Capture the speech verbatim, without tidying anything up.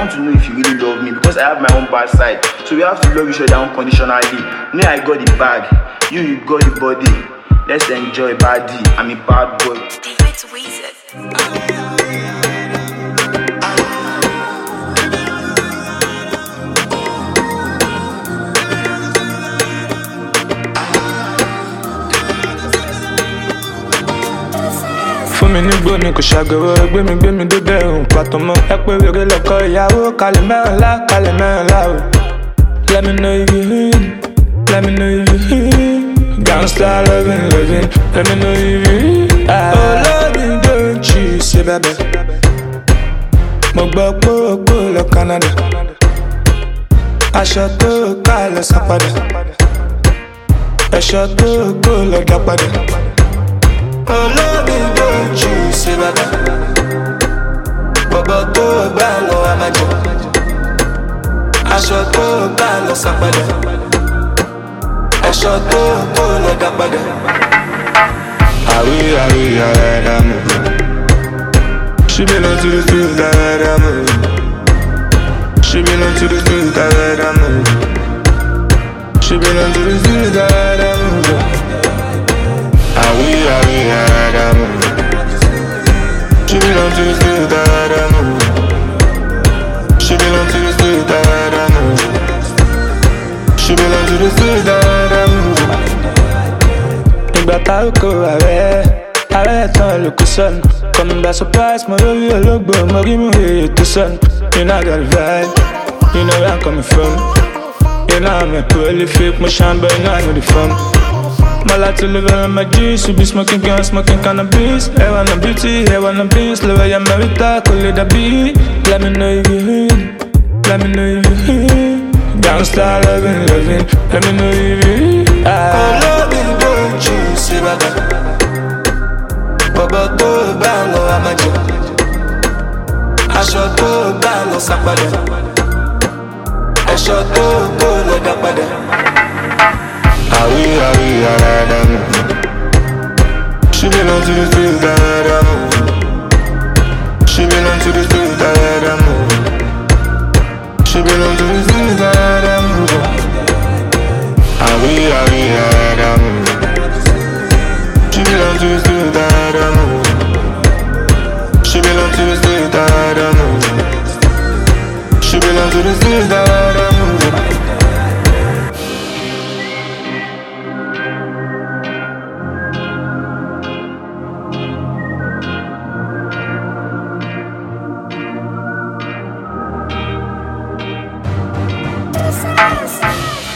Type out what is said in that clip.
want to know if you really love me because I have my own bad side. So we have to love each other unconditionally. Me, I got the bag, you, you got the body. Let's enjoy body. I'm a bad boy. David Weezer. Fún mi ní gbóni kò ṣàgòrò gbé mi gbé mi débẹ̀ òun pàtó mọ́ ẹ pé wèrè lọ́kọ ìyàwó kalẹ̀ mẹ́rìnlá kalẹ̀ mẹ́rìnlá o. Let me know if you hear, let me know if you hear. Gangsta loving, loving, let me know if you hear. Oh loving don't you say baby. Mo gbọ́ pé o kó lọ Canada. Aṣọ tó ká lọ sá padà. Ẹ̀ṣọ́ tó kó lọ dá padà. Oh loving don't you say baby. Gbogbo tó gbà lọ amájọ. Aṣọ tó gbà lọ sá padà. Ẹ̀ṣọ́ tó kó lọ dá padà. Àwí àwí àrẹ̀dá mọ̀. She belong to the streets, àrẹ̀dá mọ̀. She belong to the streets, àrẹ̀dá mọ̀. She belong to the streets, àrẹ̀dá mọ̀. Àwí àwí àrẹ̀dá mọ̀. She belong to the streets, àrẹ̀dá mọ̀. She belong to the streets, àrẹ̀dá mọ̀. She belong to the streets, àrẹ̀dá mọ̀. Ìgbà tá a kó ààrẹ, ààrẹ tán ló kó sọnù. Coming by surprise, mo lórí ológbò, mo rí mú èyí tó sọnù. You know I got a vibe, you know where I'm coming from. You know I'm a prolific, mo shine but you know I know the fun. My life to live on my G's, we be smoking guns, smoking cannabis. Hair on the beauty, hair on the beans, slow way America, cool it a beat. Let me know if you hear, let me know if you hear. Gangsta loving, loving, let me know if you hear. Oh loving, don't you see my God. Gbogbo tó gbà lọ amájọ. Aṣọ tó gbà lọ sá padà. Ẹ̀ṣọ́ tó kó lọ dá padà. Àwí àwí àrẹ̀dá mọ̀. She belong to the streets, àrẹ̀dá mọ̀. She belong to the streets, àrẹ̀dá mọ̀. She belong to the streets, àrẹ̀dá mọ̀. Àwí àwí àrẹ̀dá mọ̀. She belong to the streets, àrẹ̀dá mọ̀. She belong to the streets, àrẹ̀dá mọ̀. She belong to the streets, àrẹ̀dá mọ̀. Yes, yes.